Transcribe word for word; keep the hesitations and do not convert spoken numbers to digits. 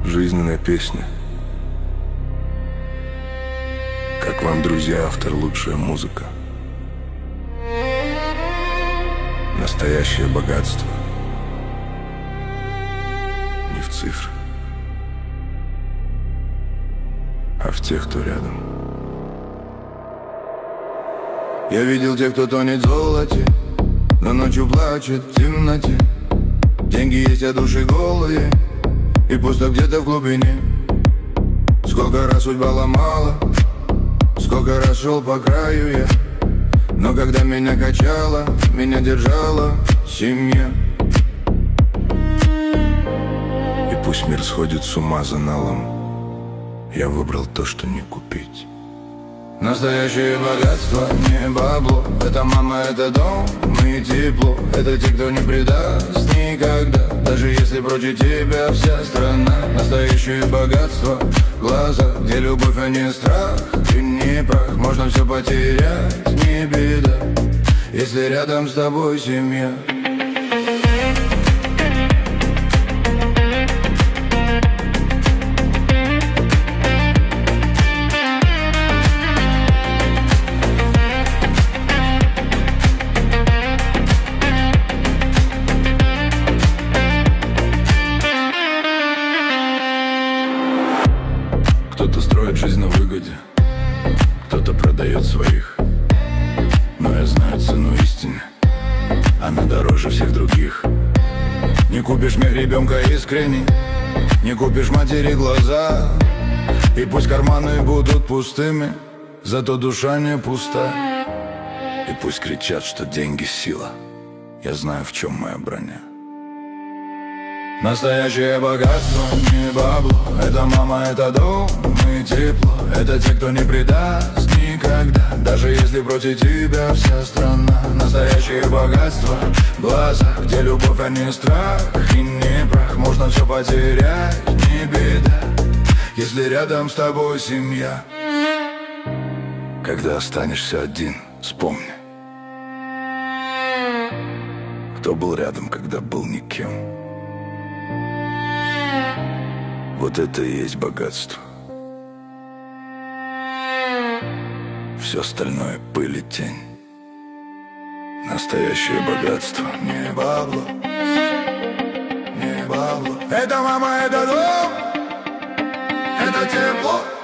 жизненная песня. Как вам, друзья, автор, лучшая музыка. Настоящее богатство не в цифрах, а в тех, кто рядом. Я видел тех, кто тонет в золоте, но ночью плачет в темноте. Деньги есть, а души голые, и пусто где-то в глубине. Сколько раз судьба ломала, сколько раз шел по краю я, но когда меня качала, меня держала семья. И пусть мир сходит с ума за налом, я выбрал то, что не купить. Настоящее богатство не бабло, это мама, это дом и тепло. Это те, кто не предаст никогда, даже если против тебя вся страна. Настоящее богатство в глазах, где любовь, а не страх и не прах. Можно все потерять, не беда, если рядом с тобой семья. Кто-то строит жизнь на выгоде, кто-то продает своих, но я знаю цену истины, она дороже всех других. Не купишь мне ребенка искренне, не купишь матери глаза, и пусть карманы будут пустыми, зато душа не пуста. И пусть кричат, что деньги сила, я знаю, в чем моя броня. Настоящее богатство не бабло, это мама, это дом и тепло. Это те, кто не предаст никогда, даже если против тебя вся страна. Настоящее богатство в глазах, где любовь, а не страх и не прах. Можно все потерять, не беда, если рядом с тобой семья. Когда останешься один, вспомни, кто был рядом, когда был никем. Вот это и есть богатство. Все остальное пыль и тень. Настоящее богатство не бабло, не бабло. Это мама, это дом, это тепло.